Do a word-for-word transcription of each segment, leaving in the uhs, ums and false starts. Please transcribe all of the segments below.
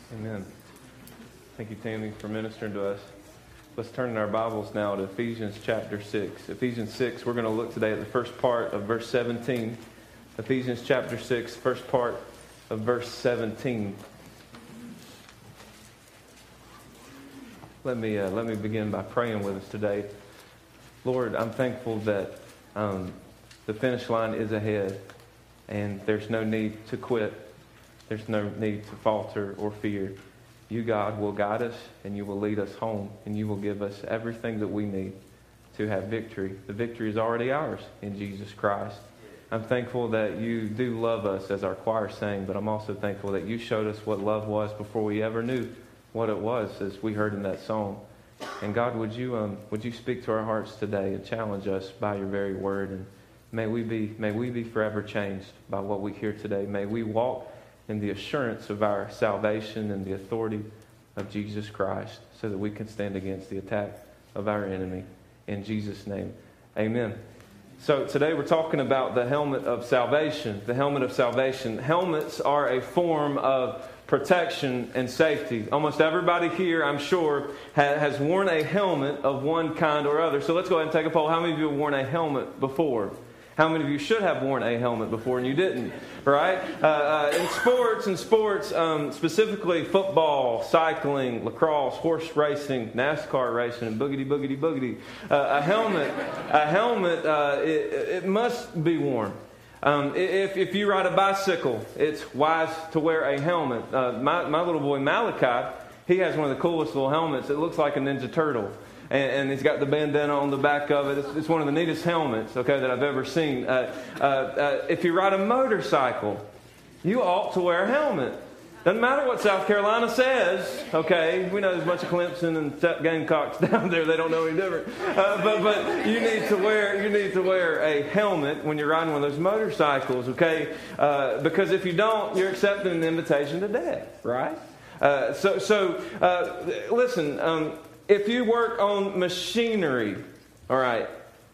Amen. Thank you, Tammy, for ministering to us. Let's turn in our Bibles now to Ephesians chapter six. Ephesians six, we're going to look today at the first part of verse seventeen. Ephesians chapter six, first part of verse seventeen. Let me uh, let me begin by praying with us today. Lord, I'm thankful that um, the finish line is ahead, and there's no need to quit. There's no need to falter or fear. You, God, will guide us, and you will lead us home, and you will give us everything that we need to have victory. The victory is already ours in Jesus Christ. I'm thankful that you do love us, as our choir sang, but I'm also thankful that you showed us what love was before we ever knew what it was, as we heard in that song. And God, would you um, would you speak to our hearts today and challenge us by your very word, and may we be may we be forever changed by what we hear today. May we walk in the assurance of our salvation and the authority of Jesus Christ, so that we can stand against the attack of our enemy. In Jesus' name, amen. So today we're talking about the helmet of salvation. The helmet of salvation. Helmets are a form of protection and safety. Almost everybody here, I'm sure, ha- has worn a helmet of one kind or other. So let's go ahead and take a poll. How many of you have worn a helmet before? How many of you should have worn a helmet before and you didn't, right? Uh, uh, in sports, in sports, um, specifically football, cycling, lacrosse, horse racing, NASCAR racing, and boogity, boogity, boogity, uh, a helmet, a helmet, uh, it, it must be worn. Um, if, if you ride a bicycle, it's wise to wear a helmet. Uh, my, my little boy Malachi, he has one of the coolest little helmets. It looks like a Ninja Turtle. And, and he's got the bandana on the back of it. It's, it's one of the neatest helmets, okay, that I've ever seen. Uh, uh, uh, if you ride a motorcycle, you ought to wear a helmet. Doesn't matter what South Carolina says, okay. We know there's a bunch of Clemson and Gamecocks down there. They don't know any different. Uh, but but you need to wear you need to wear a helmet when you're riding one of those motorcycles, okay? Uh, because if you don't, you're accepting an invitation to death, right? Uh, so so uh, listen. Um, If you work on machinery, all right,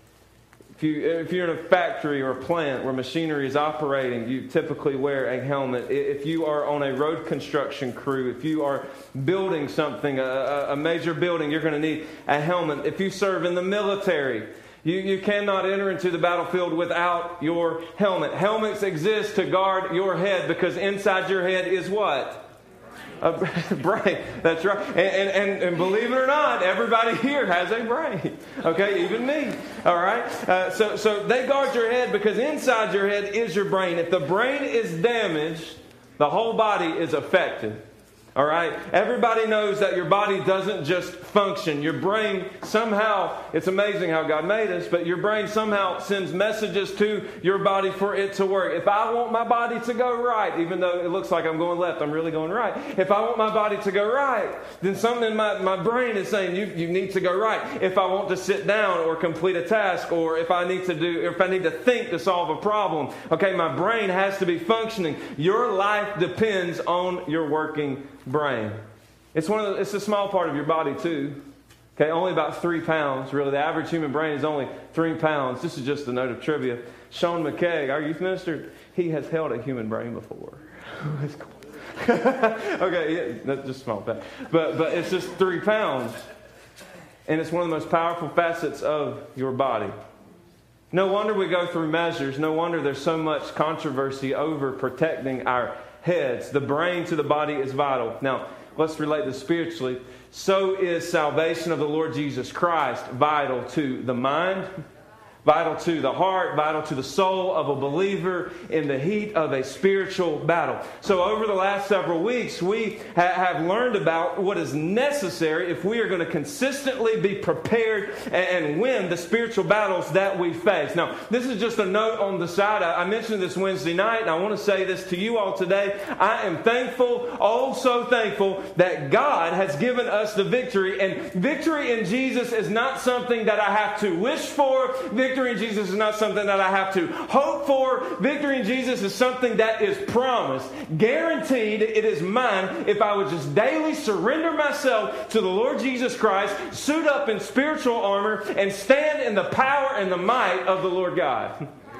if, you, if you're in a factory or a plant where machinery is operating, you typically wear a helmet. If you are on a road construction crew, if you are building something, a, a major building, you're going to need a helmet. If you serve in the military, you, you cannot enter into the battlefield without your helmet. Helmets exist to guard your head, because inside your head is what? A brain. That's right. And, and, and, and believe it or not, everybody here has a brain. Okay, even me. All right. Uh, so, so they guard your head, because inside your head is your brain. If the brain is damaged, the whole body is affected. All right. Everybody knows that your body doesn't just function. Your brain somehow, it's amazing how God made us, but your brain somehow sends messages to your body for it to work. If I want my body to go right, even though it looks like I'm going left, I'm really going right. If I want my body to go right, then something in my, my brain is saying you, you need to go right. If I want to sit down or complete a task, or if I need to do, if I need to think to solve a problem, okay, my brain has to be functioning. Your life depends on your working brain. It's one of the, it's a small part of your body too. Okay, only about three pounds. Really, the average human brain is only three pounds. This is just a note of trivia. Sean McKay, our youth minister, he has held a human brain before. That's cool. Okay, yeah, that's just a small fact. But but it's just three pounds, and it's one of the most powerful facets of your body. No wonder we go through measures. No wonder there's so much controversy over protecting our heads. The brain to the body is vital. Now, let's relate this spiritually. So is salvation of the Lord Jesus Christ vital to the mind, vital to the heart, vital to the soul of a believer in the heat of a spiritual battle. So over the last several weeks, we ha- have learned about what is necessary if we are going to consistently be prepared and, and win the spiritual battles that we face. Now, this is just a note on the side. I, I mentioned this Wednesday night, and I want to say this to you all today. I am thankful, oh so thankful, that God has given us the victory. And victory in Jesus is not something that I have to wish for. Victory Victory in Jesus is not something that I have to hope for. Victory in Jesus is something that is promised. Guaranteed, it is mine if I would just daily surrender myself to the Lord Jesus Christ, suit up in spiritual armor, and stand in the power and the might of the Lord God.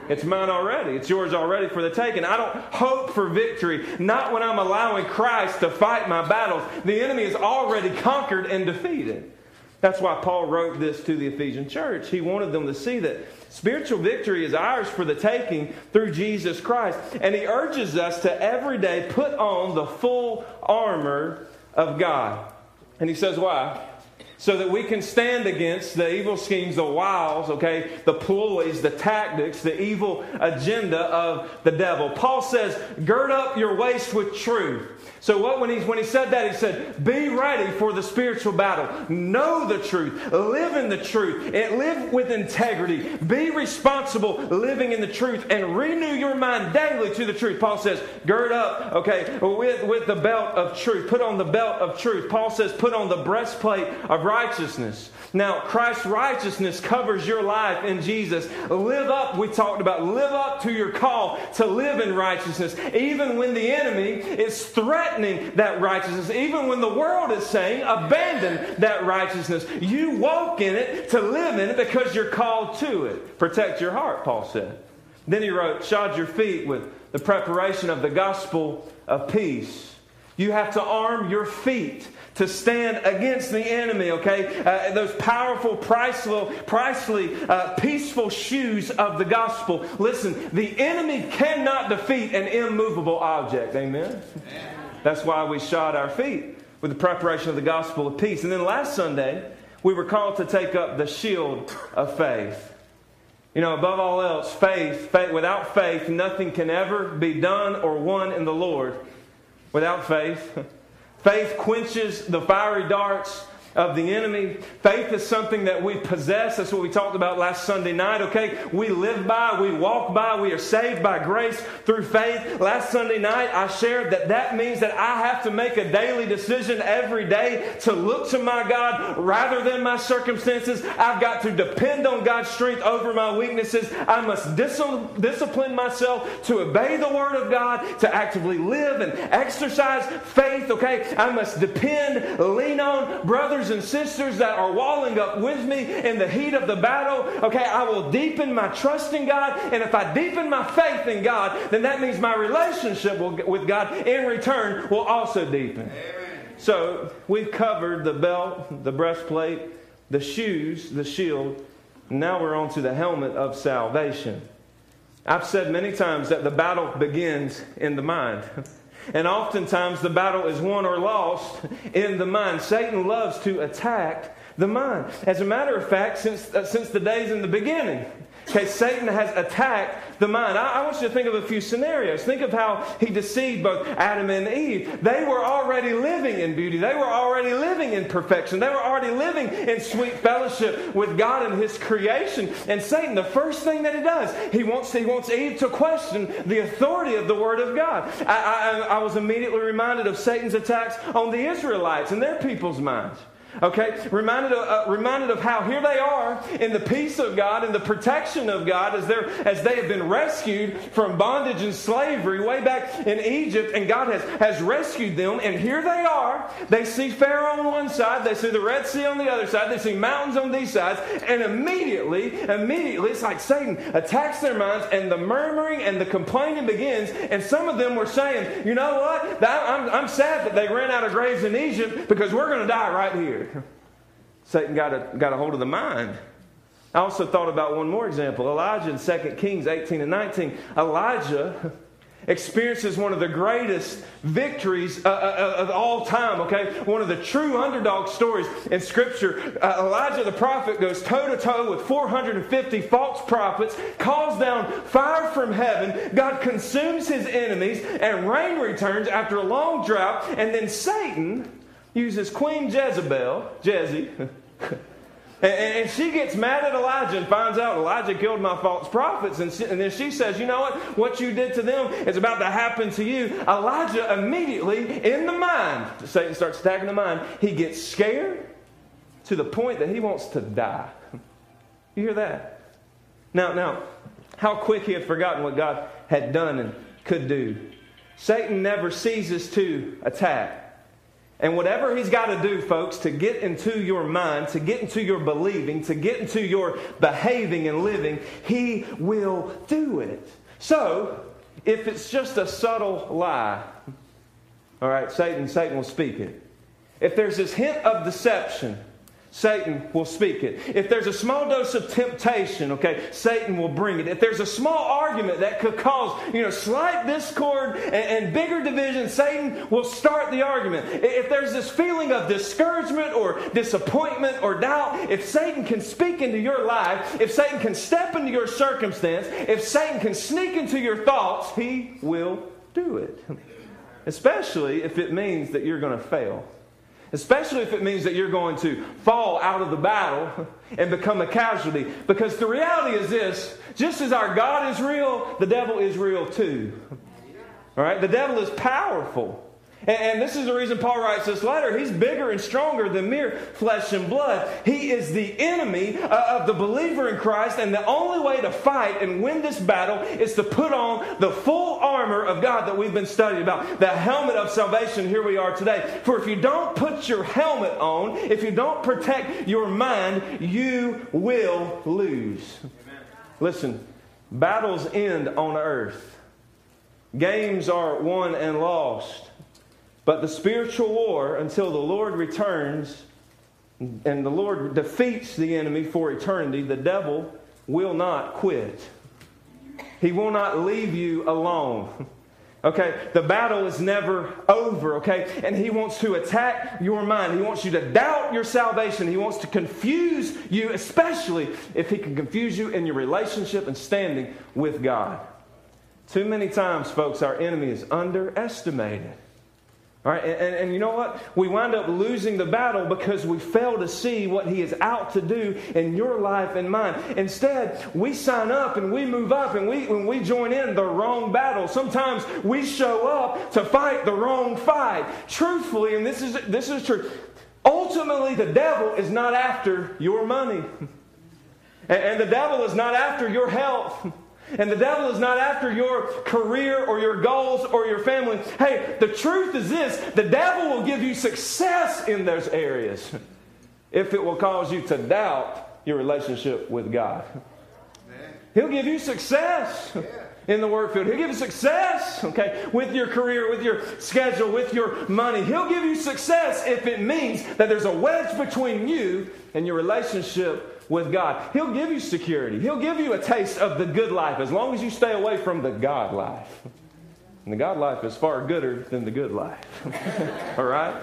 It's mine already. It's yours already for the taking. I don't hope for victory, not when I'm allowing Christ to fight my battles. The enemy is already conquered and defeated. That's why Paul wrote this to the Ephesian church. He wanted them to see that spiritual victory is ours for the taking through Jesus Christ. And he urges us to every day put on the full armor of God. And he says why? So that we can stand against the evil schemes, the wiles, okay, the ploys, the tactics, the evil agenda of the devil. Paul says, gird up your waist with truth. So what when he, when he said that, he said, be ready for the spiritual battle. Know the truth. Live in the truth. And live with integrity. Be responsible living in the truth. And renew your mind daily to the truth. Paul says, gird up, okay, with, with the belt of truth. Put on the belt of truth. Paul says, put on the breastplate of righteousness. Now, Christ's righteousness covers your life in Jesus. Live up, we talked about, live up to your call to live in righteousness. Even when the enemy is threatening that righteousness, even when the world is saying, abandon that righteousness, you walk in it to live in it because you're called to it. Protect your heart, Paul said. Then he wrote, shod your feet with the preparation of the gospel of peace. You have to arm your feet to stand against the enemy, okay? Uh, those powerful, priceless, pricely, uh, peaceful shoes of the gospel. Listen, the enemy cannot defeat an immovable object, amen? Amen. That's why we shod our feet with the preparation of the gospel of peace. And then last Sunday, we were called to take up the shield of faith. You know, above all else, faith, faith, without faith, nothing can ever be done or won in the Lord. Without faith, faith quenches the fiery darts of the enemy. Faith is something that we possess. That's what we talked about last Sunday night, okay? We live by, we walk by, we are saved by grace through faith. Last Sunday night, I shared that that means that I have to make a daily decision every day to look to my God rather than my circumstances. I've got to depend on God's strength over my weaknesses. I must dis- discipline myself to obey the Word of God, to actively live and exercise faith, okay? I must depend, lean on brothers and sisters that are walling up with me in the heat of the battle. Okay, I will deepen my trust in God. And if I deepen my faith in God, then that means my relationship will, with God in return will also deepen. Amen. So we've covered the belt, the breastplate, the shoes, the shield. Now we're on to the helmet of salvation. I've said many times that the battle begins in the mind. And oftentimes the battle is won or lost in the mind. Satan loves to attack the mind. As a matter of fact, since uh, since the days in the beginning, okay, Satan has attacked the mind. I, I want you to think of a few scenarios. Think of how he deceived both Adam and Eve. They were already living in beauty. They were already living in perfection. They were already living in sweet fellowship with God and His creation. And Satan, the first thing that he does, he wants he wants Eve to question the authority of the Word of God. I, I, I was immediately reminded of Satan's attacks on the Israelites and their people's minds. Okay, reminded of, uh, reminded of how here they are in the peace of God and the protection of God as they're as they have been rescued from bondage and slavery way back in Egypt, and God has, has rescued them. And here they are. They see Pharaoh on one side, they see the Red Sea on the other side, they see mountains on these sides, and immediately, immediately, it's like Satan attacks their minds, and the murmuring and the complaining begins. And some of them were saying, you know what? I'm, I'm sad that they ran out of graves in Egypt because we're going to die right here. Satan got a, got a hold of the mind. I also thought about one more example. Elijah in Second Kings eighteen and nineteen. Elijah experiences one of the greatest victories uh, uh, of all time, okay? One of the true underdog stories in Scripture. Uh, Elijah the prophet goes toe-to-toe with four hundred fifty false prophets, calls down fire from heaven, God consumes his enemies, and rain returns after a long drought, and then Satan uses Queen Jezebel, Jezzy, and, and she gets mad at Elijah and finds out Elijah killed my false prophets. And, she, and then she says, you know what? What you did to them is about to happen to you. Elijah immediately, in the mind, Satan starts attacking the mind. He gets scared to the point that he wants to die. You hear that? Now, now, how quick he had forgotten what God had done and could do. Satan never ceases to attack. And whatever he's got to do, folks, to get into your mind, to get into your believing, to get into your behaving and living, he will do it. So, if it's just a subtle lie, all right, Satan, Satan will speak it. If there's this hint of deception, Satan will speak it. If there's a small dose of temptation, okay, Satan will bring it. If there's a small argument that could cause, you know, slight discord and, and bigger division, Satan will start the argument. If there's this feeling of discouragement or disappointment or doubt, if Satan can speak into your life, if Satan can step into your circumstance, if Satan can sneak into your thoughts, he will do it. Especially if it means that you're going to fail. Especially if it means that you're going to fall out of the battle and become a casualty. Because the reality is this, just as our God is real, the devil is real too. All right? The devil is powerful. And, and this is the reason Paul writes this letter. He's bigger and stronger than mere flesh and blood. He is the enemy uh, of the believer in Christ. And the only way to fight and win this battle is to put on the full armor of God that we've been studying about. The helmet of salvation. Here we are today. For if you don't put your helmet on, if you don't protect your mind, you will lose. Amen. Listen, battles end on earth. Games are won and lost. But the spiritual war, until the Lord returns and the Lord defeats the enemy for eternity, the devil will not quit. He will not leave you alone. Okay, the battle is never over, okay? And he wants to attack your mind. He wants you to doubt your salvation. He wants to confuse you, especially if he can confuse you in your relationship and standing with God. Too many times, folks, our enemy is underestimated. All right, and, and, and you know what? We wind up losing the battle because we fail to see what he is out to do in your life and mine. Instead, we sign up and we move up and we when we join in the wrong battle. Sometimes we show up to fight the wrong fight. Truthfully, and this is this is true, ultimately the devil is not after your money. And, and the devil is not after your health. And the devil is not after your career or your goals or your family. Hey, the truth is this. The devil will give you success in those areas if it will cause you to doubt your relationship with God. He'll give you success in the work field. He'll give you success, okay, with your career, with your schedule, with your money. He'll give you success if it means that there's a wedge between you and your relationship with God. He'll give you security. He'll give you a taste of the good life as long as you stay away from the God life. And the God life is far gooder than the good life. All right?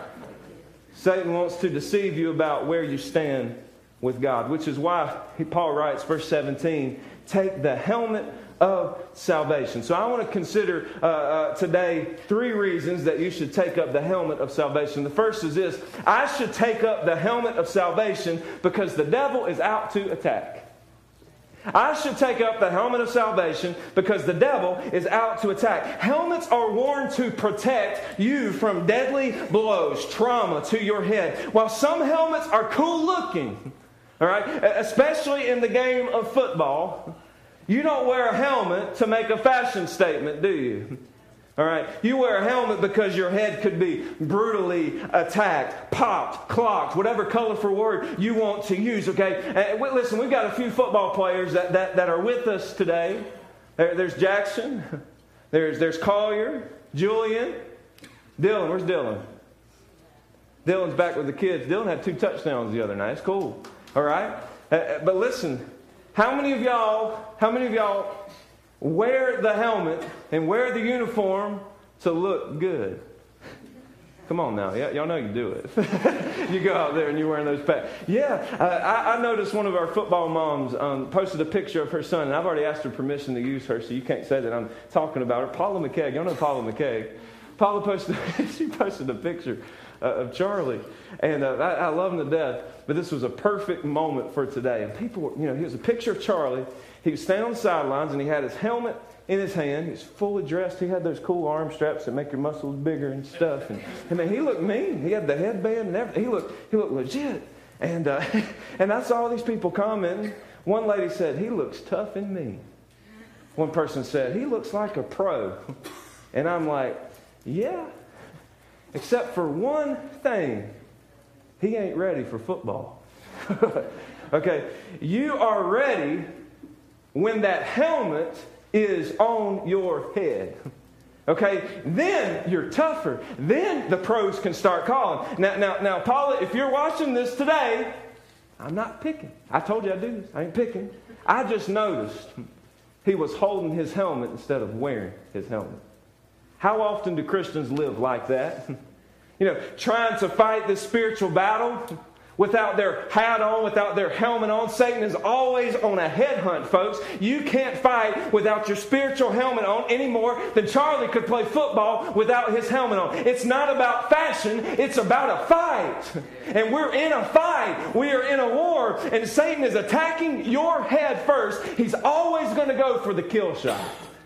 Satan wants to deceive you about where you stand with God, which is why Paul writes, verse seventeen, take the helmet of salvation. So I want to consider uh, uh, today three reasons that you should take up the helmet of salvation. The first is this: I should take up the helmet of salvation because the devil is out to attack. I should take up the helmet of salvation because the devil is out to attack. Helmets are worn to protect you from deadly blows, trauma to your head. While some helmets are cool looking, all right, especially in the game of football, you don't wear a helmet to make a fashion statement, do you? All right. You wear a helmet because your head could be brutally attacked, popped, clocked, whatever colorful word you want to use, okay? And listen, we've got a few football players that, that, that are with us today. There, there's Jackson. There's, there's Collier, Julian, Dylan. Where's Dylan? Dylan's back with the kids. Dylan had two touchdowns the other night. It's cool. All right. Uh, but listen, how many of y'all, how many of y'all wear the helmet and wear the uniform to look good? Come on now. Y- y'all know you do it. You go out there and you're wearing those pants. Yeah, uh, I, I noticed one of our football moms um, posted a picture of her son, and I've already asked her permission to use her, so you can't say that I'm talking about her. Paula McKay. Y'all know Paula McKay. Paula posted, she posted a picture uh, of Charlie, and uh, I, I love him to death, but this was a perfect moment for today. And people, you know, here's a picture of Charlie. He was standing on the sidelines, and he had his helmet in his hand. He was fully dressed. He had those cool arm straps that make your muscles bigger and stuff. And, and man, he looked mean. He had the headband and everything. He looked, he looked legit. And uh, and I saw all these people commenting. One lady said, he looks tough and mean. One person said, he looks like a pro. And I'm like, yeah. Except for one thing. He ain't ready for football. Okay, you are ready when that helmet is on your head. Okay, then you're tougher. Then the pros can start calling. Now, now, now, Paula, if you're watching this today, I'm not picking. I told you I'd do this. I ain't picking. I just noticed he was holding his helmet instead of wearing his helmet. How often do Christians live like that? You know, trying to fight this spiritual battle without their hat on, without their helmet on. Satan is always on a headhunt, folks. You can't fight without your spiritual helmet on any more than Charlie could play football without his helmet on. It's not about fashion. It's about a fight. And we're in a fight. We are in a war. And Satan is attacking your head first. He's always going to go for the kill shot.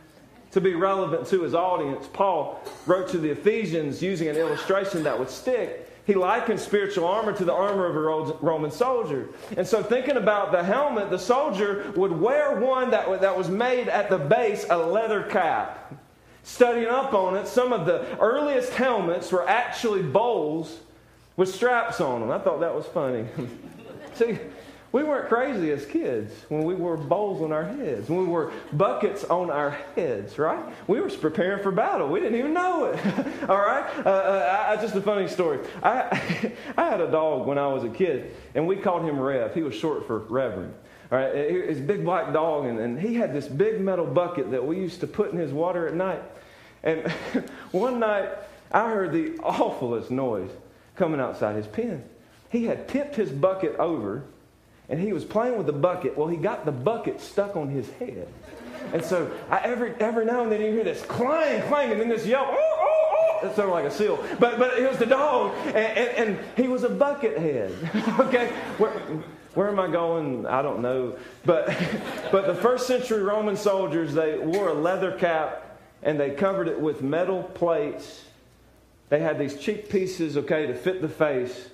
To be relevant to his audience, Paul wrote to the Ephesians using an illustration that would stick. He likened spiritual armor to the armor of a Roman soldier. And so thinking about the helmet, the soldier would wear one that, that was made at the base, a leather cap. Studying up on it, some of the earliest helmets were actually bowls with straps on them. I thought that was funny. See, we weren't crazy as kids when we wore bowls on our heads, when we wore buckets on our heads, right? We were preparing for battle. We didn't even know it. All right? Uh, uh, I, just a funny story. I, I had a dog when I was a kid, and we called him Rev. He was short for Reverend. All right? He's a big black dog, and, and he had this big metal bucket that we used to put in his water at night. And one night, I heard the awfulest noise coming outside his pen. He had tipped his bucket over, and he was playing with the bucket. Well, he got the bucket stuck on his head. And so I, every every now and then you hear this clang, clang, and then this yell, oh, oh, oh. It sounded like a seal. But but it was the dog, and, and, and he was a bucket head. Okay? Where, where am I going? I don't know. But, but the first century Roman soldiers, they wore a leather cap, and they covered it with metal plates. They had these cheap pieces, okay, to fit the face.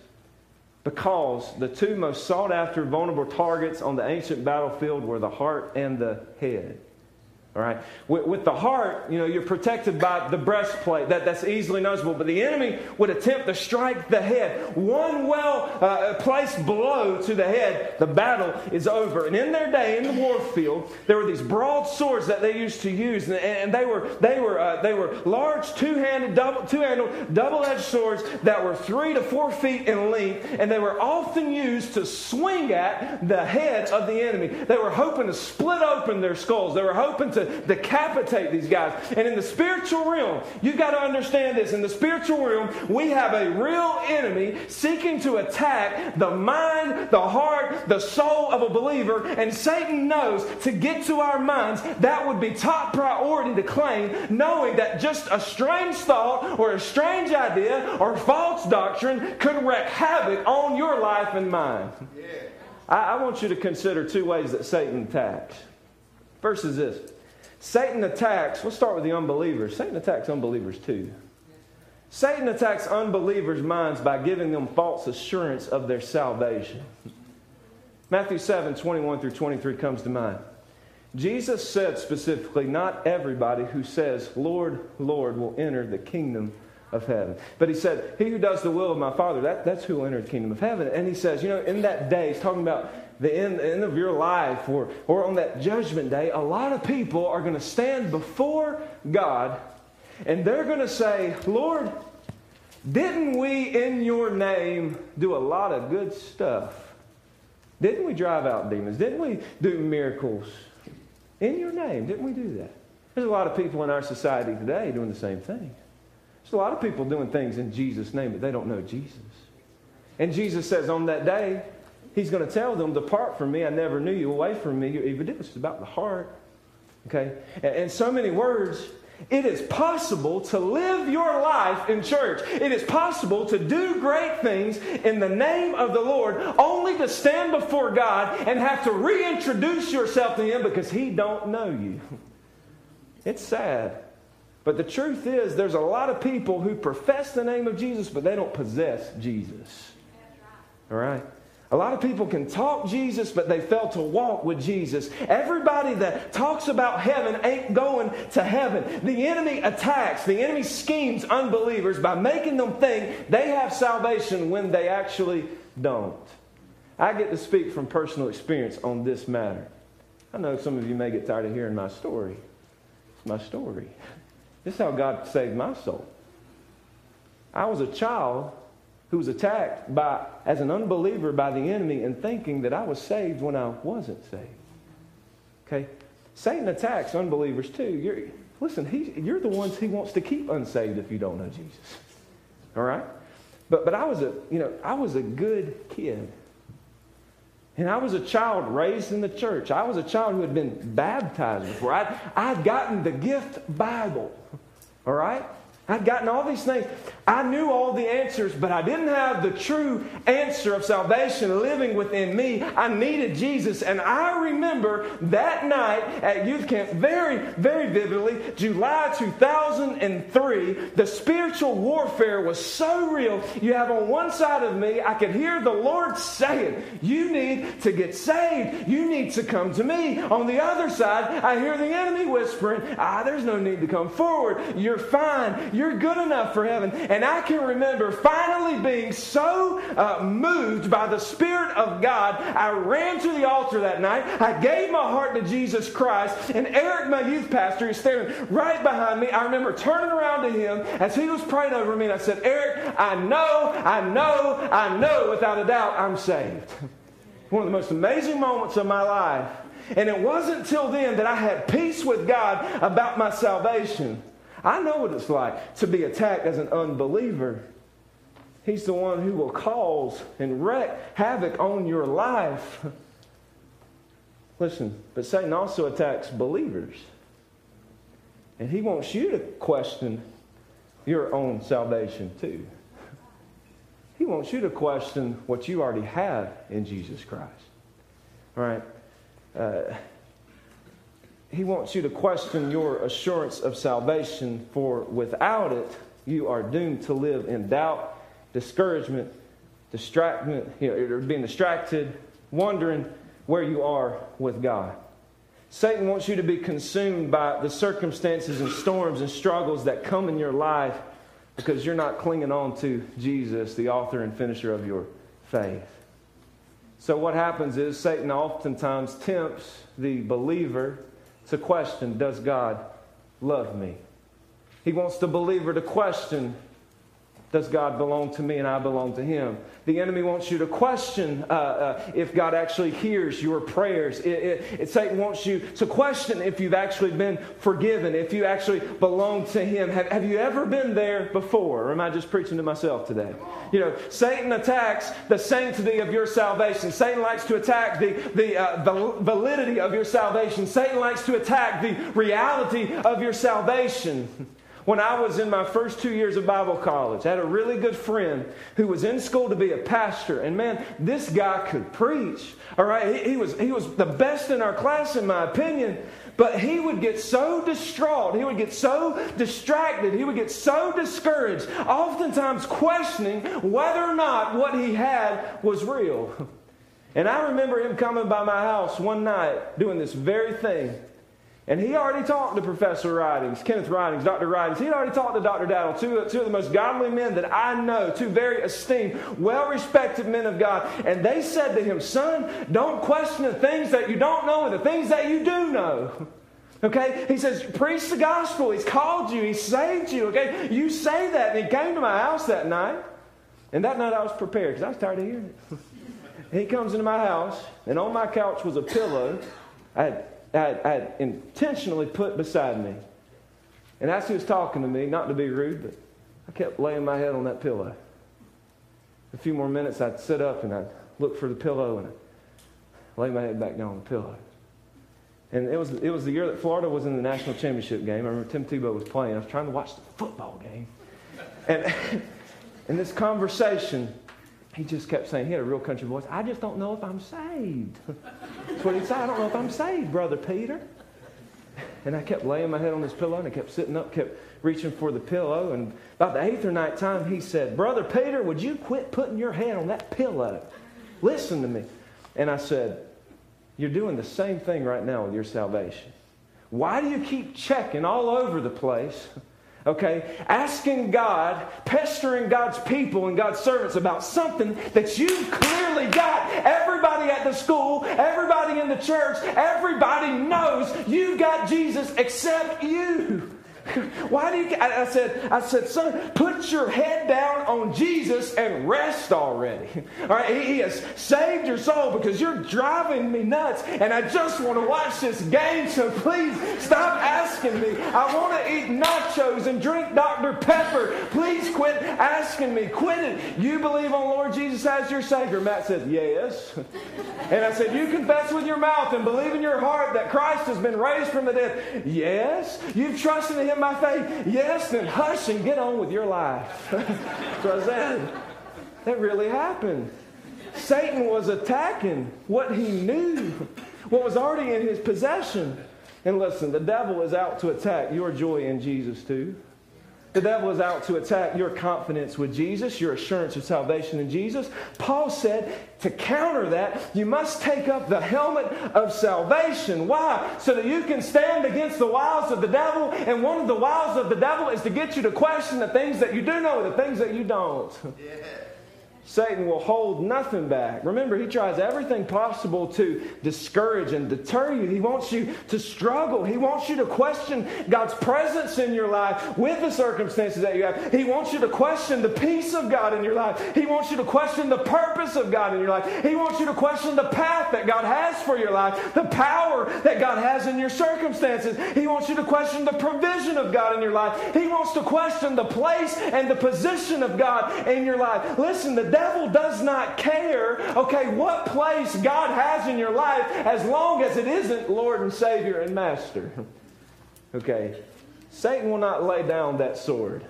Because the two most sought-after vulnerable targets on the ancient battlefield were the heart and the head. All right? With, with the heart, you know, you're protected by the breastplate. That, that's easily noticeable. But the enemy would attempt to strike the head. One well-placed uh, blow to the head, the battle is over. And in their day, in the war field, there were these broadswords that they used to use. And, and they were they were uh, they were large, two-handed, double, two-handled, double-edged swords that were three to four feet in length. And they were often used to swing at the heads of the enemy. They were hoping to split open their skulls. They were hoping to decapitate these guys. And in the spiritual realm, you've got to understand this. In the spiritual realm, we have a real enemy seeking to attack the mind, the heart, the soul of a believer. And Satan knows to get to our minds, that would be top priority to claim, knowing that just a strange thought or a strange idea or false doctrine could wreak havoc on your life and mine. Yeah. I, I want you to consider two ways that Satan attacks. First is this. Satan attacks, let's start with the unbelievers. Satan attacks unbelievers too. Satan attacks unbelievers' minds by giving them false assurance of their salvation. Matthew seven, twenty-one through twenty-three comes to mind. Jesus said specifically, not everybody who says, Lord, Lord, will enter the kingdom of heaven. But he said, he who does the will of my Father, that, that's who will enter the kingdom of heaven. And he says, you know, in that day, he's talking about the end, end of your life, or, or on that judgment day, a lot of people are going to stand before God, and they're going to say, Lord, didn't we in your name do a lot of good stuff? Didn't we drive out demons? Didn't we do miracles in your name? Didn't we do that? There's a lot of people in our society today doing the same thing. There's a lot of people doing things in Jesus' name, but they don't know Jesus. And Jesus says on that day, He's going to tell them, depart from me, I never knew you. Away from me, you evildoers. It's about the heart. Okay? And, and so many words. It is possible to live your life in church. It is possible to do great things in the name of the Lord, only to stand before God and have to reintroduce yourself to Him because He don't know you. It's sad. But the truth is, there's a lot of people who profess the name of Jesus, but they don't possess Jesus. All right? A lot of people can talk Jesus, but they fail to walk with Jesus. Everybody that talks about heaven ain't going to heaven. The enemy attacks, the enemy schemes unbelievers by making them think they have salvation when they actually don't. I get to speak from personal experience on this matter. I know some of you may get tired of hearing my story. It's my story. This is how God saved my soul. I was a child who was attacked by, as an unbeliever by the enemy and thinking that I was saved when I wasn't saved. Okay? Satan attacks unbelievers too. You're, listen, he, you're the ones he wants to keep unsaved if you don't know Jesus. All right? But but I was a, you know, I was a good kid. And I was a child raised in the church. I was a child who had been baptized before. I'd, I'd gotten the gift Bible. All right? I'd gotten all these things. I knew all the answers, but I didn't have the true answer of salvation living within me. I needed Jesus. And I remember that night at youth camp very, very vividly, July two thousand three, the spiritual warfare was so real. You have on one side of me, I could hear the Lord saying, you need to get saved. You need to come to me. On the other side, I hear the enemy whispering, ah, there's no need to come forward. You're fine. You're good enough for heaven. And I can remember finally being so uh, moved by the Spirit of God, I ran to the altar that night. I gave my heart to Jesus Christ. And Eric, my youth pastor, is standing right behind me. I remember turning around to him as he was praying over me. And I said, Eric, I know, I know, I know without a doubt I'm saved. One of the most amazing moments of my life. And it wasn't until then that I had peace with God about my salvation. I know what it's like to be attacked as an unbeliever. He's the one who will cause and wreak havoc on your life. Listen, but Satan also attacks believers. And he wants you to question your own salvation too. He wants you to question what you already have in Jesus Christ. All right? Uh, He wants you to question your assurance of salvation, for without it, you are doomed to live in doubt, discouragement, distractment, you know, being distracted, wondering where you are with God. Satan wants you to be consumed by the circumstances and storms and struggles that come in your life because you're not clinging on to Jesus, the author and finisher of your faith. So what happens is Satan oftentimes tempts the believer to question, does God love me? He wants the believer to question, does God belong to me and I belong to Him? The enemy wants you to question uh, uh, if God actually hears your prayers. It, it, it, Satan wants you to question if you've actually been forgiven, if you actually belong to Him. Have, have you ever been there before? Or am I just preaching to myself today? You know, Satan attacks the sanctity of your salvation. Satan likes to attack the, the uh, validity of your salvation. Satan likes to attack the reality of your salvation. When I was in my first two years of Bible college, I had a really good friend who was in school to be a pastor. And man, this guy could preach. All right, he, he was he was the best in our class, in my opinion. But he would get so distraught. He would get so distracted. He would get so discouraged, oftentimes questioning whether or not what he had was real. And I remember him coming by my house one night doing this very thing. And he already talked to Professor Ridings, Kenneth Ridings, Doctor Ridings. He had already talked to Doctor Dowdle, two, two of the most godly men that I know, two very esteemed, well-respected men of God. And they said to him, son, don't question the things that you don't know and the things that you do know. Okay? He says, preach the gospel. He's called you. He saved you. Okay? You say that. And he came to my house that night. And that night I was prepared because I was tired of hearing it. He comes into my house, and on my couch was a pillow. I had I had, I had intentionally put beside me. And as he was talking to me, not to be rude, but I kept laying my head on that pillow. A few more minutes, I'd sit up and I'd look for the pillow and I'd lay my head back down on the pillow. And it was it was the year that Florida was in the national championship game. I remember Tim Tebow was playing. I was trying to watch the football game. And in this conversation, he just kept saying, he had a real country voice, I just don't know if I'm saved. That's what he'd say. I don't know if I'm saved, Brother Peter. And I kept laying my head on this pillow, and I kept sitting up, kept reaching for the pillow. And about the eighth or ninth time, he said, Brother Peter, would you quit putting your head on that pillow? listen to me. And I said, you're doing the same thing right now with your salvation. Why do you keep checking all over the place? Okay, asking God, pestering God's people and God's servants about something that you've clearly got. Everybody at the school, everybody in the church, everybody knows you got Jesus except you. Why do you? I said, I said, son, put your head down on Jesus and rest already. All right, he, he has saved your soul because you're driving me nuts, and I just want to watch this game. So please stop asking me. I want to eat nachos and drink Doctor Pepper. Please quit asking me. Quit it. You believe on Lord Jesus as your Savior? Matt says yes. And I said, you confess with your mouth and believe in your heart that Christ has been raised from the dead? Yes. You've trusted in Him by faith? Yes. Then hush and get on with your life. So I said, that really happened. Satan was attacking what he knew, what was already in his possession. And listen, the devil is out to attack your joy in Jesus too. The devil is out to attack your confidence with Jesus, your assurance of salvation in Jesus. Paul said, to counter that, you must take up the helmet of salvation. Why? So that you can stand against the wiles of the devil. And one of the wiles of the devil is to get you to question the things that you do know and the things that you don't. Yeah. Satan will hold nothing back. Remember, he tries everything possible to discourage and deter you. He wants you to struggle. He wants you to question God's presence in your life with the circumstances that you have. He wants you to question the peace of God in your life. He wants you to question the purpose of God in your life. He wants you to question the path that God has for your life, the power that God has in your circumstances. He wants you to question the provision of God in your life. He wants to question the place and the position of God in your life. Listen, the The devil does not care, okay, what place God has in your life as long as it isn't Lord and Savior and Master. Okay, Satan will not lay down that sword.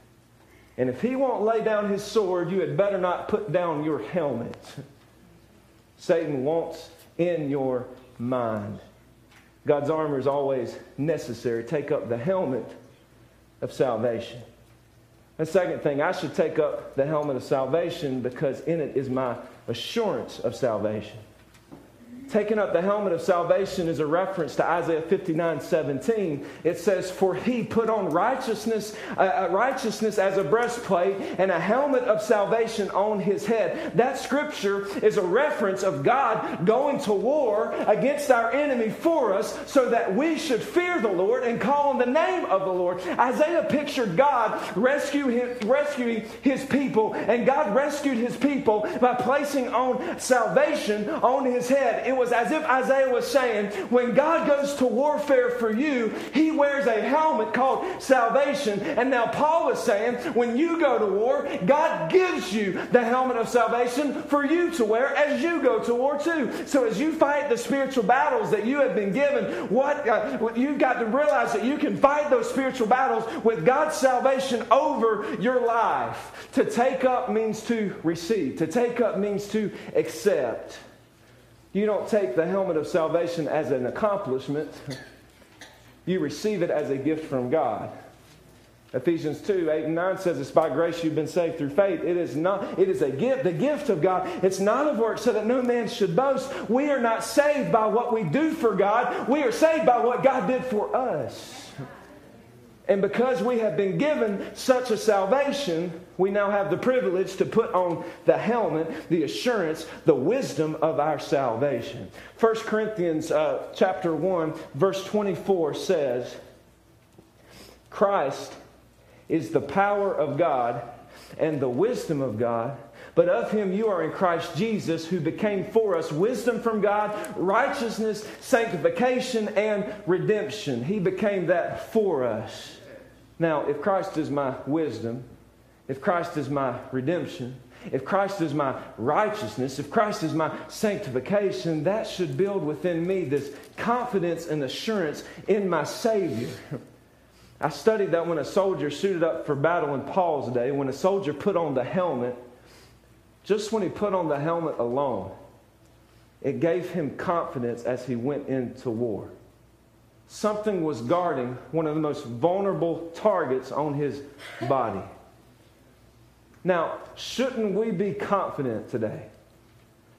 And if he won't lay down his sword, you had better not put down your helmet. Satan wants in your mind. God's armor is always necessary. Take up the helmet of salvation. The second thing, I should take up the helmet of salvation because in it is my assurance of salvation. Taking up the helmet of salvation is a reference to Isaiah fifty-nine seventeen. It says, for he put on righteousness, uh, righteousness as a breastplate and a helmet of salvation on his head. That scripture is a reference of God going to war against our enemy for us so that we should fear the Lord and call on the name of the Lord. Isaiah pictured God rescue his, rescuing his people, and God rescued his people by placing on salvation on his head. It was as if Isaiah was saying, when God goes to warfare for you, he wears a helmet called salvation. And now Paul is saying, when you go to war, God gives you the helmet of salvation for you to wear as you go to war too. So as you fight the spiritual battles that you have been given, what uh, you've got to realize that you can fight those spiritual battles with God's salvation over your life. To take up means to receive. To take up means to accept. You don't take the helmet of salvation as an accomplishment. You receive it as a gift from God. Ephesians two, eight and nine says, it's by grace you've been saved through faith. It is not, it is a gift, the gift of God. It's not of works so that no man should boast. We are not saved by what we do for God. We are saved by what God did for us. And because we have been given such a salvation, we now have the privilege to put on the helmet, the assurance, the wisdom of our salvation. First Corinthians uh, chapter one, verse twenty-four says, Christ is the power of God and the wisdom of God. But of him you are in Christ Jesus, who became for us wisdom from God, righteousness, sanctification, and redemption. He became that for us. Now, if Christ is my wisdom, if Christ is my redemption, if Christ is my righteousness, if Christ is my sanctification, that should build within me this confidence and assurance in my Savior. I studied that when a soldier suited up for battle in Paul's day, when a soldier put on the helmet, just when he put on the helmet alone, it gave him confidence as he went into war. Something was guarding one of the most vulnerable targets on his body. Now, shouldn't we be confident today?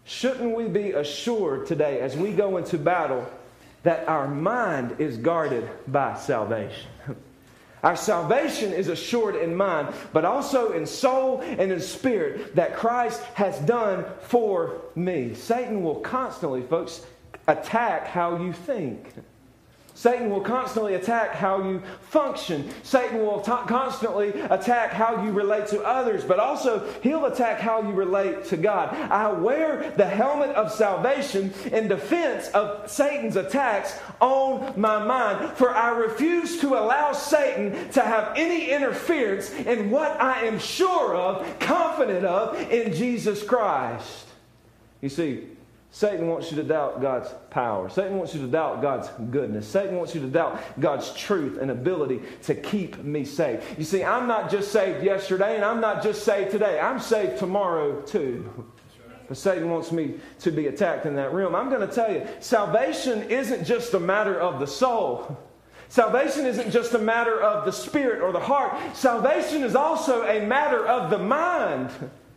shouldn't we be assured today as we go into battle that our mind is guarded by salvation? Our salvation is assured in mind, but also in soul and in spirit that Christ has done for me. Satan will constantly, folks, attack how you think. Satan will constantly attack how you function. Satan will ta- constantly attack how you relate to others, but also he'll attack how you relate to God. I wear the helmet of salvation in defense of Satan's attacks on my mind, for I refuse to allow Satan to have any interference in what I am sure of, confident of, in Jesus Christ. You see, Satan wants you to doubt God's power. Satan wants you to doubt God's goodness. Satan wants you to doubt God's truth and ability to keep me safe. You see, I'm not just saved yesterday, and I'm not just saved today. I'm saved tomorrow too. But Satan wants me to be attacked in that realm. I'm going to tell you, salvation isn't just a matter of the soul. Salvation isn't just a matter of the spirit or the heart. Salvation is also a matter of the mind.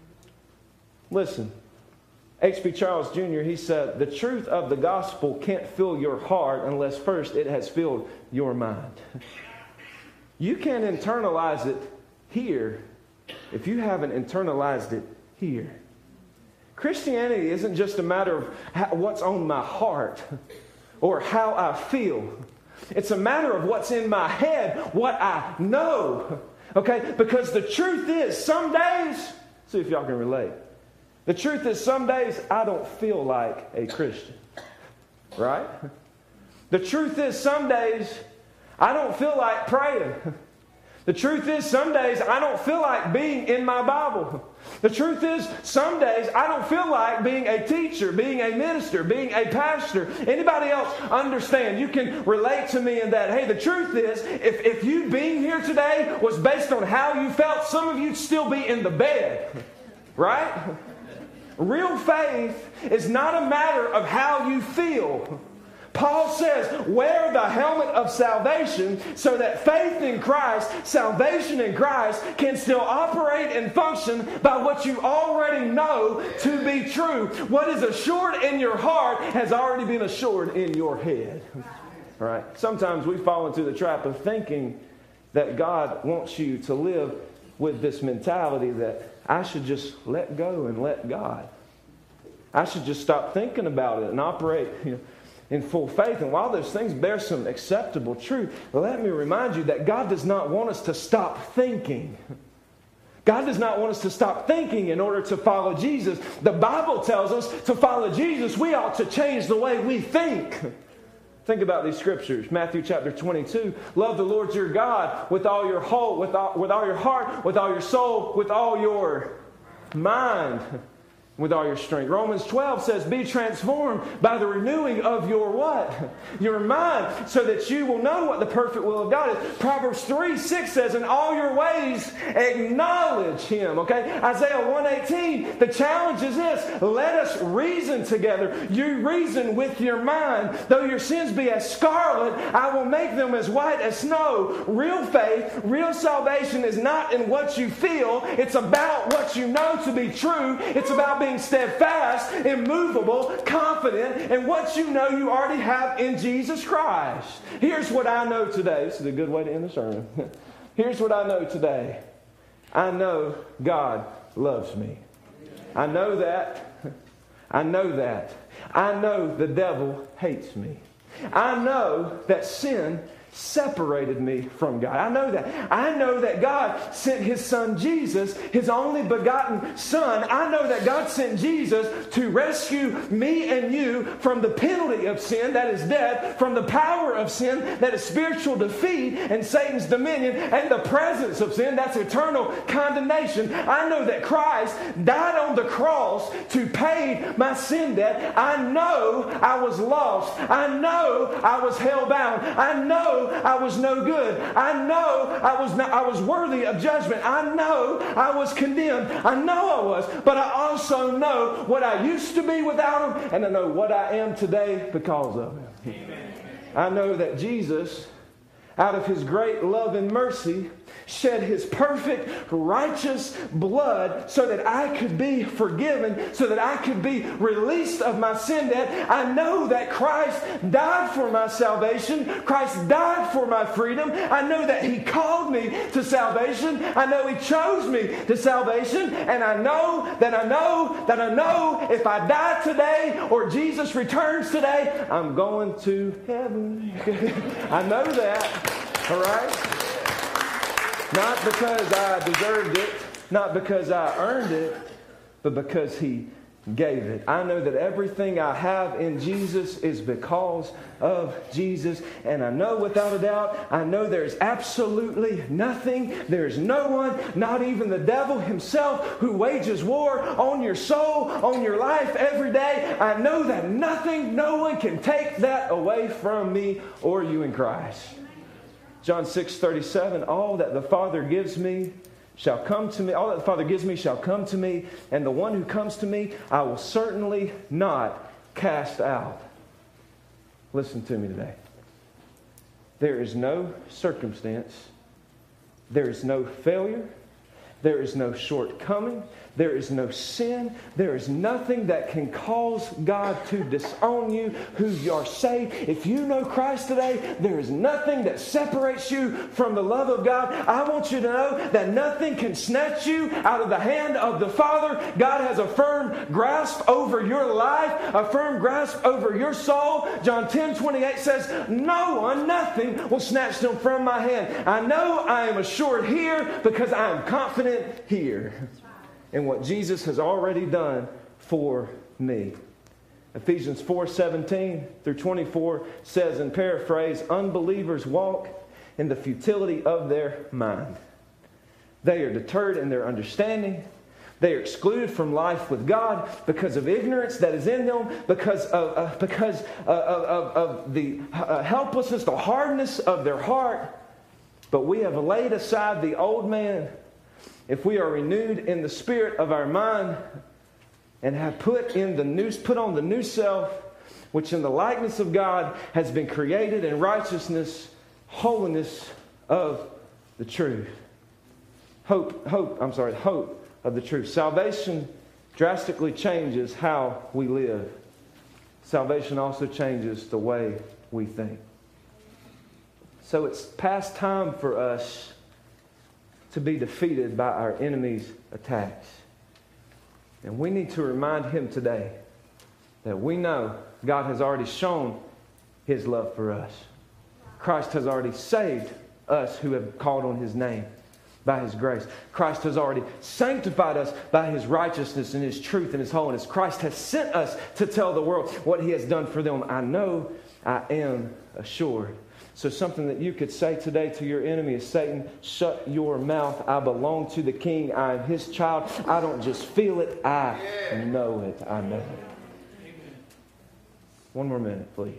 Listen. H B Charles Junior, he said, the truth of the gospel can't fill your heart unless first it has filled your mind. You can't internalize it here if you haven't internalized it here. Christianity isn't just a matter of how, what's on my heart or how I feel. It's a matter of what's in my head, what I know. Okay? Because the truth is, some days, see if y'all can relate. The truth is, some days I don't feel like a Christian. Right? The truth is, some days I don't feel like praying. The truth is, some days I don't feel like being in my Bible. The truth is, some days I don't feel like being a teacher, being a minister, being a pastor. Anybody else understand? You can relate to me in that. Hey, the truth is, if, if you being here today was based on how you felt, some of you'd still be in the bed. Right? Real faith is not a matter of how you feel. Paul says, wear the helmet of salvation so that faith in Christ, salvation in Christ, can still operate and function by what you already know to be true. What is assured in your heart has already been assured in your head. All right. Sometimes we fall into the trap of thinking that God wants you to live with this mentality that I should just let go and let God. I should just stop thinking about it and operate, you know, in full faith. And while those things bear some acceptable truth, let me remind you that God does not want us to stop thinking. God does not want us to stop thinking in order to follow Jesus. The Bible tells us to follow Jesus, we ought to change the way we think. Think about these scriptures. Matthew chapter twenty-two. Love the Lord your God with all your whole, with all, with all your heart, with all your soul, with all your mind, with all your strength. Romans twelve says, be transformed by the renewing of your what? Your mind, so that you will know what the perfect will of God is. Proverbs three six says, in all your ways acknowledge Him. Okay? Isaiah one eighteen, the challenge is this, let us reason together. You reason with your mind. Though your sins be as scarlet, I will make them as white as snow. Real faith, real salvation is not in what you feel. It's about what you know to be true. It's about being steadfast, immovable, confident in what you know you already have in Jesus Christ. Here's what I know today. This is a good way to end the sermon. Here's what I know today. I know God loves me. I know that. I know that. I know the devil hates me. I know that sin separated me from God. I know that. I know that God sent His Son Jesus, His only begotten Son. I know that God sent Jesus to rescue me and you from the penalty of sin, that is death, from the power of sin, that is spiritual defeat and Satan's dominion, and the presence of sin, that's eternal condemnation. I know that Christ died on the cross to pay my sin debt. I know I was lost. I know I was hell-bound. I know I was no good. I know I was not, I was worthy of judgment. I know I was condemned. I know I was. But I also know what I used to be without Him, and I know what I am today because of Him. Amen. I know that Jesus, out of His great love and mercy, shed His perfect, righteous blood so that I could be forgiven, so that I could be released of my sin debt. I know that Christ died for my salvation. Christ died for my freedom. I know that He called me to salvation. I know He chose me to salvation. And I know that I know that I know if I die today or Jesus returns today, I'm going to heaven. I know that. All right? Not because I deserved it, not because I earned it, but because He gave it. I know that everything I have in Jesus is because of Jesus. And I know without a doubt, I know there's absolutely nothing, there's no one, not even the devil himself, who wages war on your soul, on your life every day. I know that nothing, no one can take that away from me or you in Christ. John six thirty-seven, all that the Father gives me shall come to me. All that the Father gives me shall come to me. And the one who comes to me, I will certainly not cast out. Listen to me today. There is no circumstance. There is no failure. There is no shortcoming. There is no sin. There is nothing that can cause God to disown you who you are saved. If you know Christ today, there is nothing that separates you from the love of God. I want you to know that nothing can snatch you out of the hand of the Father. God has a firm grasp over your life, a firm grasp over your soul. John ten twenty-eight says, no one, nothing will snatch them from my hand. I know I am assured here because I am confident here in what Jesus has already done for me. Ephesians four seventeen through twenty-four says, in paraphrase, unbelievers walk in the futility of their mind. They are deterred in their understanding. They are excluded from life with God because of ignorance that is in them, because of, uh, because uh, of, of the uh, helplessness, the hardness of their heart. But we have laid aside the old man. If we are renewed in the spirit of our mind and have put in the new, put on the new self, which in the likeness of God has been created in righteousness, holiness of the truth. Hope, hope, I'm sorry, hope of the truth. Salvation drastically changes how we live. Salvation also changes the way we think. So it's past time for us to be defeated by our enemy's attacks. And we need to remind him today that we know God has already shown His love for us. Christ has already saved us who have called on His name by His grace. Christ has already sanctified us by His righteousness and His truth and His holiness. Christ has sent us to tell the world what He has done for them. I know, I am assured. So something that you could say today to your enemy is, Satan, shut your mouth. I belong to the King. I am His child. I don't just feel it. I know it. I know it. One more minute, please.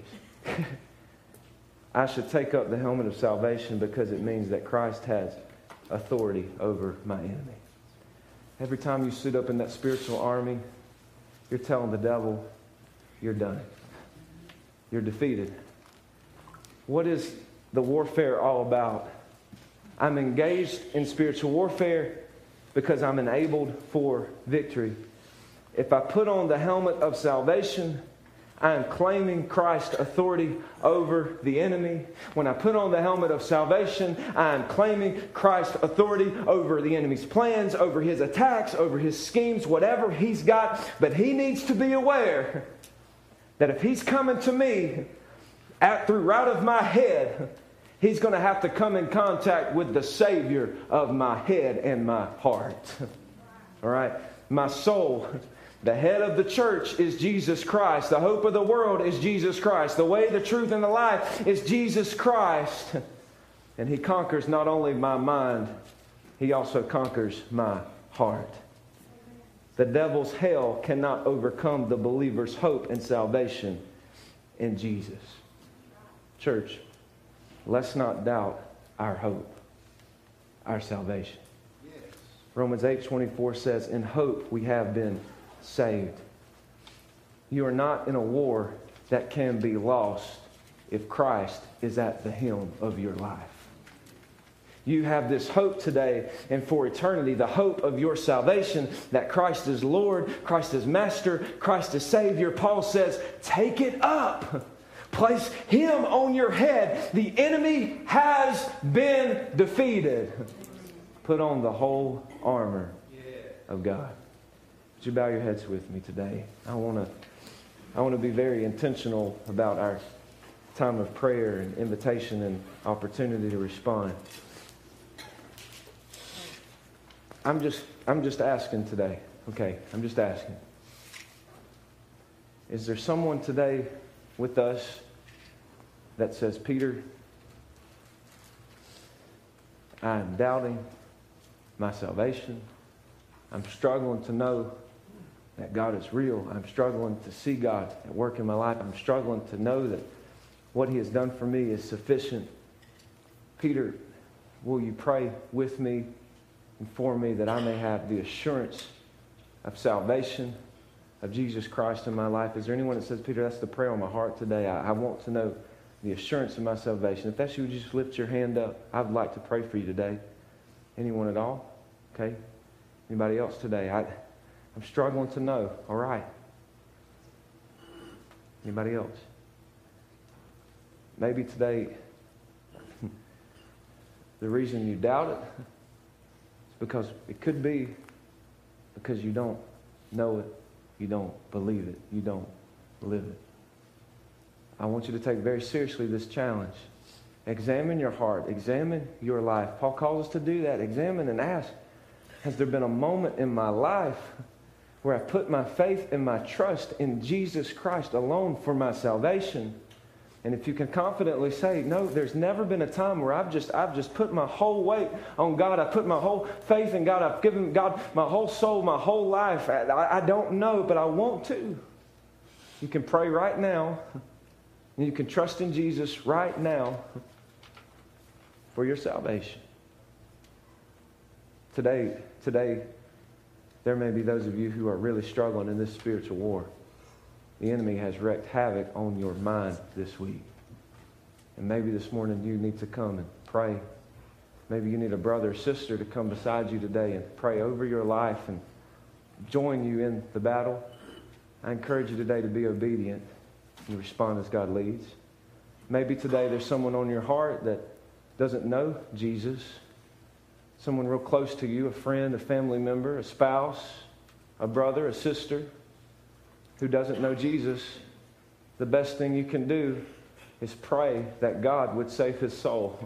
I should take up the helmet of salvation because it means that Christ has authority over my enemy. Every time you suit up in that spiritual army, you're telling the devil, you're done. You're defeated. What is the warfare all about? I'm engaged in spiritual warfare because I'm enabled for victory. If I put on the helmet of salvation, I am claiming Christ's authority over the enemy. When I put on the helmet of salvation, I am claiming Christ's authority over the enemy's plans, over his attacks, over his schemes, whatever he's got. But he needs to be aware that if he's coming to me At, through right of my head, he's going to have to come in contact with the Savior of my head and my heart. All right? My soul, the head of the church is Jesus Christ. The hope of the world is Jesus Christ. The way, the truth, and the life is Jesus Christ. And He conquers not only my mind, He also conquers my heart. The devil's hell cannot overcome the believer's hope and salvation in Jesus. Church, let's not doubt our hope, our salvation. Yes. Romans eight twenty-four says, in hope we have been saved. You are not in a war that can be lost if Christ is at the helm of your life. You have this hope today and for eternity, the hope of your salvation, that Christ is Lord, Christ is Master, Christ is Savior. Paul says, take it up. Place Him on your head. The enemy has been defeated. Put on the whole armor of God. Would you bow your heads with me today? I want to I want to be very intentional about our time of prayer and invitation and opportunity to respond. I'm just I'm just asking today. Okay, I'm just asking. Is there someone today with us that says, Peter, I'm doubting my salvation. I'm struggling to know that God is real. I'm struggling to see God at work in my life. I'm struggling to know that what He has done for me is sufficient. Peter, will you pray with me and for me that I may have the assurance of salvation of Jesus Christ in my life? Is there anyone that says, Peter, that's the prayer on my heart today. I, I want to know the assurance of my salvation. If that's you, would you just lift your hand up? I'd like to pray for you today. Anyone at all? Okay. Anybody else today? I, I'm struggling to know. All right. Anybody else? Maybe today, the reason you doubt it is because it could be because you don't know it, you don't believe it, you don't live it. I want you to take very seriously this challenge. Examine your heart. Examine your life. Paul calls us to do that. Examine and ask, has there been a moment in my life where I put my faith and my trust in Jesus Christ alone for my salvation? And if you can confidently say, no, there's never been a time where I've just I've just put my whole weight on God. I put my whole faith in God. I've given God my whole soul, my whole life. I, I don't know, but I want to. You can pray right now. And you can trust in Jesus right now for your salvation. Today, today, there may be those of you who are really struggling in this spiritual war. The enemy has wreaked havoc on your mind this week. And maybe this morning you need to come and pray. Maybe you need a brother or sister to come beside you today and pray over your life and join you in the battle. I encourage you today to be obedient and respond as God leads. Maybe today there's someone on your heart that doesn't know Jesus. Someone real close to you, a friend, a family member, a spouse, a brother, a sister who doesn't know Jesus. The best thing you can do is pray that God would save his soul.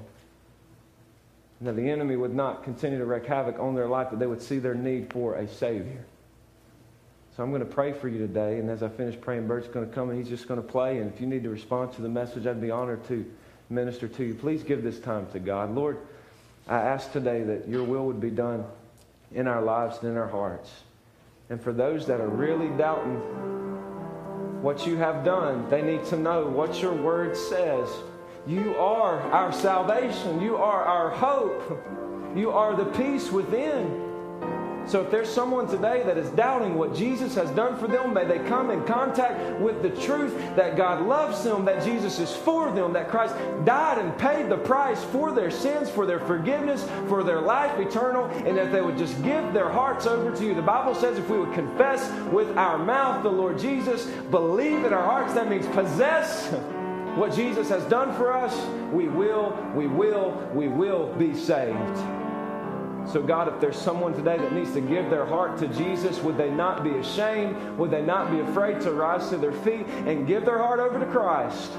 And that the enemy would not continue to wreak havoc on their life, but they would see their need for a Savior. So I'm going to pray for you today, and as I finish praying, Bert's going to come and he's just going to play. And if you need to respond to the message, I'd be honored to minister to you. Please give this time to God. Lord, I ask today that your will would be done in our lives and in our hearts. And for those that are really doubting what you have done, they need to know what your word says. You are our salvation. You are our hope. You are the peace within. So if there's someone today that is doubting what Jesus has done for them, may they come in contact with the truth that God loves them, that Jesus is for them, that Christ died and paid the price for their sins, for their forgiveness, for their life eternal, and that they would just give their hearts over to you. The Bible says if we would confess with our mouth the Lord Jesus, believe in our hearts, that means possess what Jesus has done for us, we will, we will, we will be saved. So God, if there's someone today that needs to give their heart to Jesus, would they not be ashamed? Would they not be afraid to rise to their feet and give their heart over to Christ?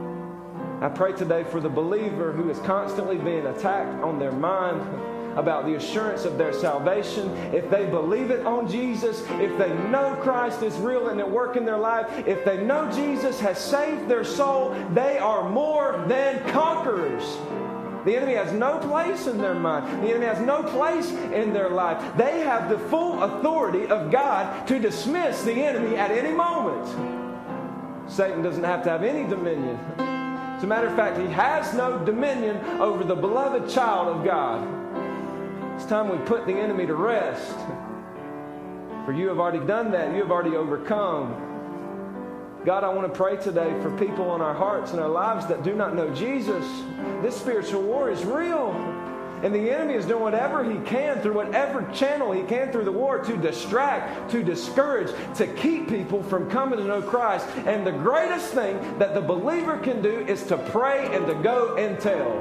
I pray today for the believer who is constantly being attacked on their mind about the assurance of their salvation. If they believe it on Jesus, if they know Christ is real and at work in their life, if they know Jesus has saved their soul, they are more than conquerors. The enemy has no place in their mind. The enemy has no place in their life. They have the full authority of God to dismiss the enemy at any moment. Satan doesn't have to have any dominion. As a matter of fact, he has no dominion over the beloved child of God. It's time we put the enemy to rest. For you have already done that. You have already overcome. God, I want to pray today for people in our hearts and our lives that do not know Jesus. This spiritual war is real. And the enemy is doing whatever he can, through whatever channel he can through the war, to distract, to discourage, to keep people from coming to know Christ. And the greatest thing that the believer can do is to pray and to go and tell.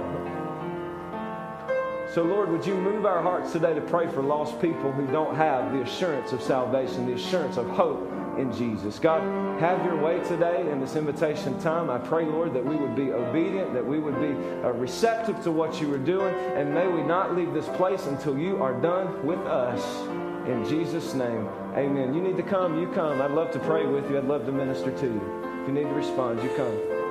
So, Lord, would you move our hearts today to pray for lost people who don't have the assurance of salvation, the assurance of hope in Jesus. God, have your way today in this invitation time. I pray, Lord, that we would be obedient, that we would be uh, receptive to what you are doing, and may we not leave this place until you are done with us. In Jesus' name, amen. You need to come, you come. I'd love to pray with you. I'd love to minister to you. If you need to respond, you come.